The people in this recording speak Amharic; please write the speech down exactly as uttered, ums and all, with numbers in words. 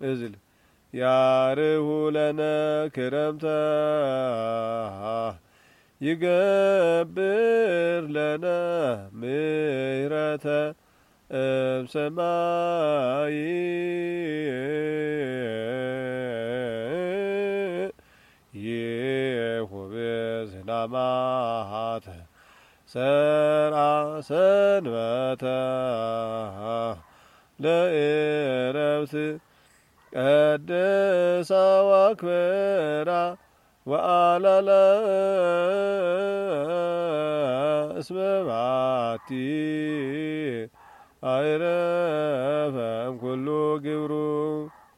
እዝል ያርሁ ለነ ክረምተ ይገብር ለነ ምህረተ እምሰማይ ይሁብ ዝናማተ ሰርአ ሰንበተ ለዕረፍት ቀድሳ ዋክብራ ወአላለ እስመ ባቲ አይረፈ እምኩሉ ግብሩ